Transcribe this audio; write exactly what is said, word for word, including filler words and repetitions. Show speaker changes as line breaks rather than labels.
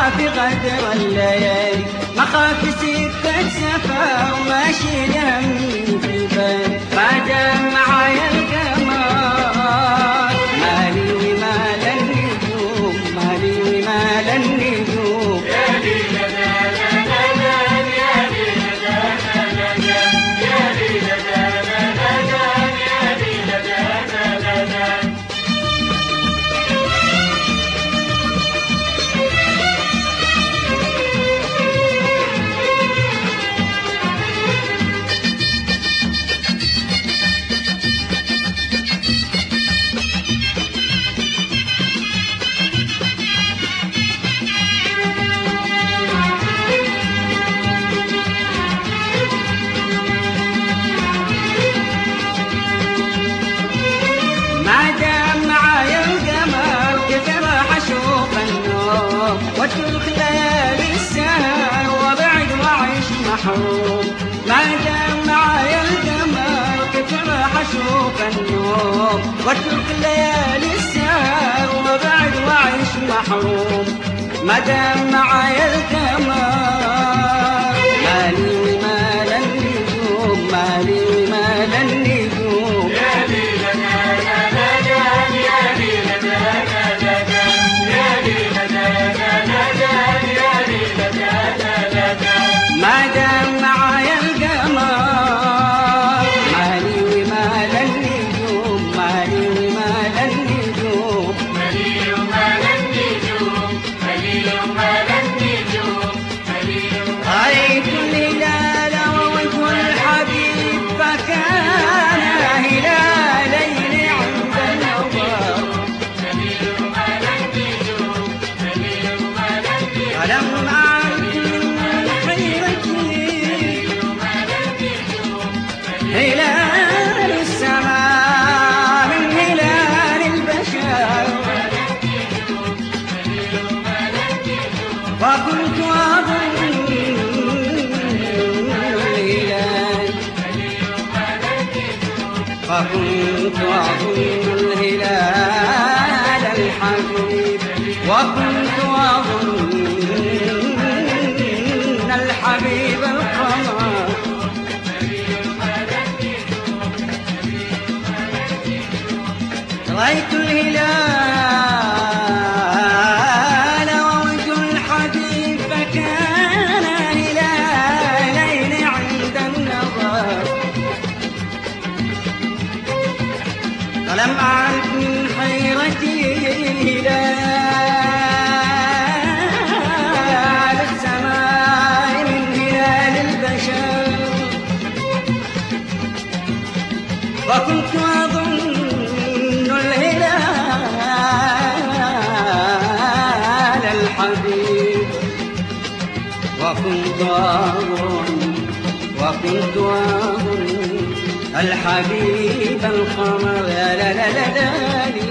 مخاف غدر الليالي، مخاف سكة سفر وماشي دمي في بالي، ما دام معايا القمر مالي ومال النجوم، مالي ومال النجوم.
يا ليلى لا لا لا لا يا ليلى لا لا لا لا يا ليلى لا لا لا لا يا ليلى لا لا لا لا.
واترك ليالي السهر وابعد واعيش محروم، ما دام معايا القمر كيف راح اشوف النوم، واترك ليالي السهر وابعد واعيش محروم، ما دام معايا القمر مالي ومال النجوم، مالي ومال النجوم.
يا ليلى لا لا لا لا يا ليلى لا لا لا لا يا ليلى لا لا لا لا يا ليلى لا لا لا لا.
ما دام معايا القمر مالي ومال النجوم، مالي ومال النجوم.
مالي ومال النجوم، مالي ومال النجوم، مالي ومال.
رأيت الهلال ووجه الحبيب فكان هلالين عند النظر،
مالي ومال النجوم، مالي ومال النجوم.
فلما عرفت من حيرتي هلال السماء من هلال البشر، وكنت أظن الهلال، وكنت أظن الهلال الحبيب، وكنت أظن الحبيب القمر. رأيت الهلال ووجه الحبيب فكان هلالين عند النظر، فلم أعرف من حيرتي هلال السماء من هلال البشر، وكنت أظن الهلال الحبيب، وكنت أظن وكنت أظن الحبيب القمر. يا لا لا لا لا